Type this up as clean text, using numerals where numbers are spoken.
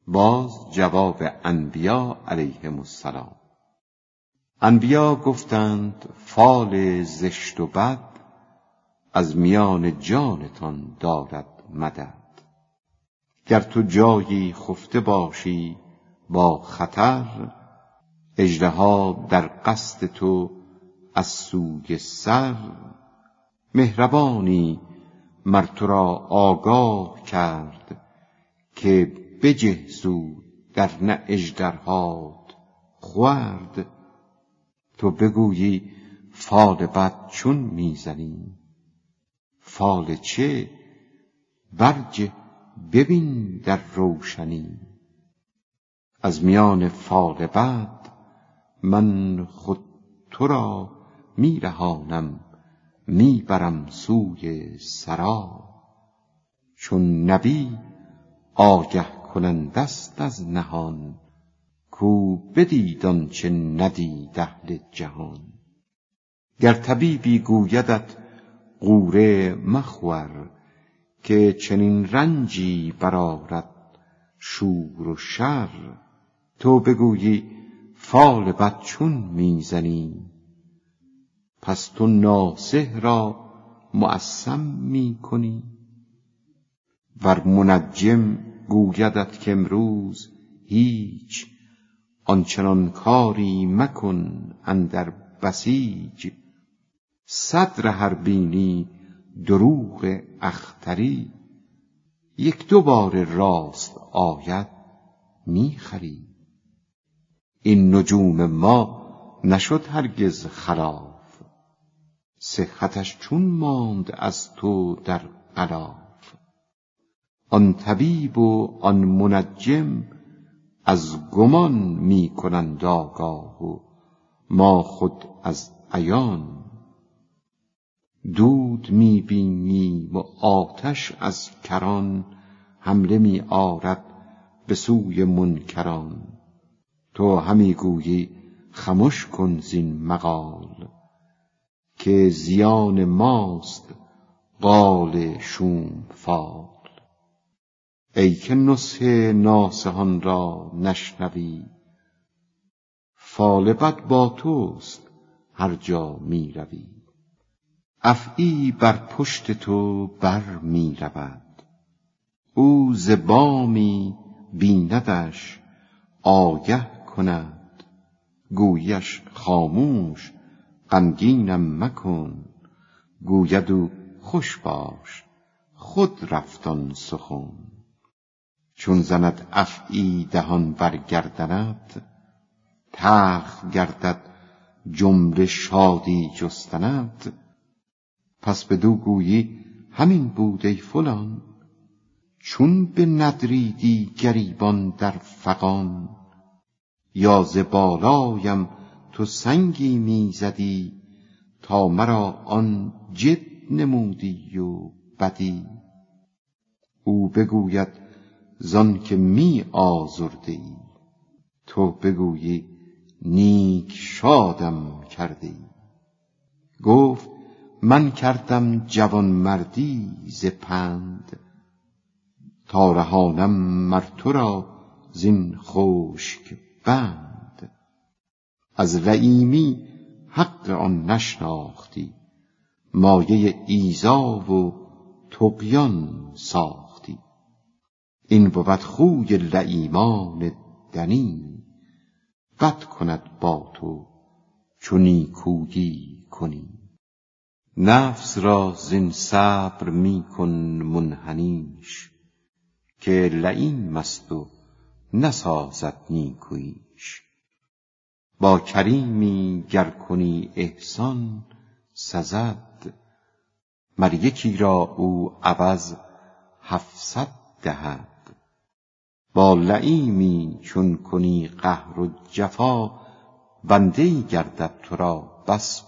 باز جواب انبیا علیهم السلام. انبیا گفتند فال زشت و بد از میان جانتان دارد مدد. گر تو جایی خفته باشی با خطر، اژدها در قصد تو از سوی سر. مهربانی مر تو را آگاه کرد که بجه زود در نه اژدرهات خورد. تو بگویی فال بد چون میزنی؟ فال چه؟ برجه ببین در روشنی. از میان فال بد من خود تو را میرهانم، میبرم سوی سرا. چون نبی آگه کنندست از نهان، کو بدید آنچه ندید اهل جهان. گر طبیبی گویدت غوره مخور، که چنین رنجی برآرد شور و شر. تو بگویی فال بد چون میزنی؟ پس تو ناصح را معصم میکنی. ور منجم گویدت که امروز هیچ، آنچنان کاری مکن اندر بسیج. صدر هر بینی دروغ اختری، یک دو بار راست آید میخری. این نجوم ما نشد هرگز خلاف، صحتش چون ماند از تو در غلاف. آن طبیب و آن منجم از گمان میکنند آگاه، و ما خود از عیان. دود میبینیم و آتش از کران، حمله میآرد به سوی منکران. تو همی گویی خمش کن زین مقال، که زیان ماست قال شوم فال. ای که نصح ناصحان را نشنوی، فال بد با توست هر جا میروی. افعی بر پشت تو بر میرود، او ز بامی بیندش آگه کند. گویش خاموش غمگینم مکن، گوید او خوش باش خود رفت آن سخن. چون زند افعی دهان بر گردنت، تلخ گردد جمله شادی جستنت. پس بدو گویی همین بود ای فلان، چون بندریدی گریبان در فغان. یا ز بالایم تو سنگی میزدی، تا مرا آن جد نمودی و بدی. او بگوید زان که می آزرده ای، تو بگویی نیک شادم کرده ای. گفت من کردم جوانمردی ز پند، تا رهانم مر تو را زین خشک بند. از لییمی حق آن نشناختی، مایه ایذا و طغیان ساختی. این بود خوی لییمان دنی، بد کند با تو چو نیکویی کنی. نفس را زین صبر میکن منحنیش، که لییم است و نسازد نیکوییش. با کریمی گر کنی احسان سزد، مر یکی را او عوض 700 دهد. با لییمی چون کنی قهر و جفا، بنده ای گردد تو را بس